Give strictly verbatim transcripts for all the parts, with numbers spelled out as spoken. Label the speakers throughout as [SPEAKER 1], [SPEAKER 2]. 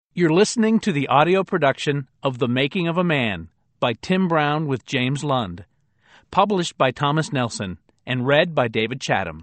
[SPEAKER 1] You're listening to the audio production of The Making of a Man by Tim Brown with James Lund, published by Thomas Nelson and read by David Chatham.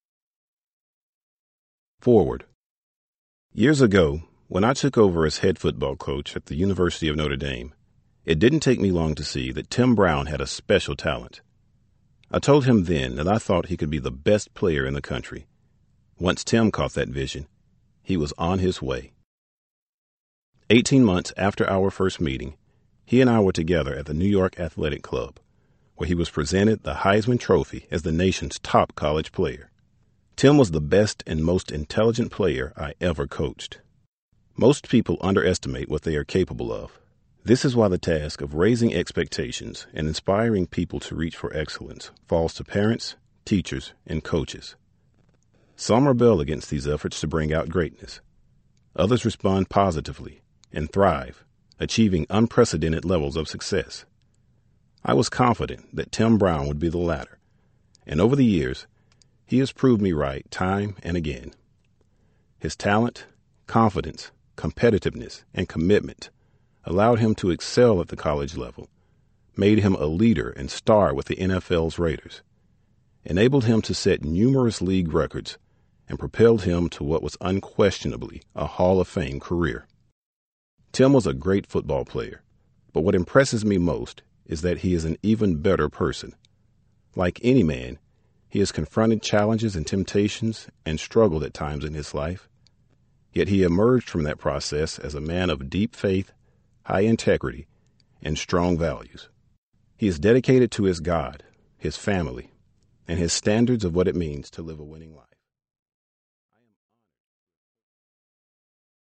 [SPEAKER 2] Forward. Years ago, when I took over as head football coach at the University of Notre Dame, it didn't take me long to see that Tim Brown had a special talent. I told him then that I thought he could be the best player in the country. Once Tim caught that vision, he was on his way. Eighteen months after our first meeting, he and I were together at the New York Athletic Club, where he was presented the Heisman Trophy as the nation's top college player. Tim was the best and most intelligent player I ever coached. Most people underestimate what they are capable of. This is why the task of raising expectations and inspiring people to reach for excellence falls to parents, teachers, and coaches. Some rebel against these efforts to bring out greatness. Others respond positively and thrive, achieving unprecedented levels of success. I was confident that Tim Brown would be the latter, and over the years, he has proved me right time and again. His talent, confidence, competitiveness, and commitment allowed him to excel at the college level, made him a leader and star with the N F L's Raiders, enabled him to set numerous league records, and propelled him to what was unquestionably a Hall of Fame career. Tim was a great football player, but what impresses me most is that he is an even better person. Like any man, he has confronted challenges and temptations and struggled at times in his life. Yet he emerged from that process as a man of deep faith, high integrity, and strong values. He is dedicated to his God, his family, and his standards of what it means to live a winning life.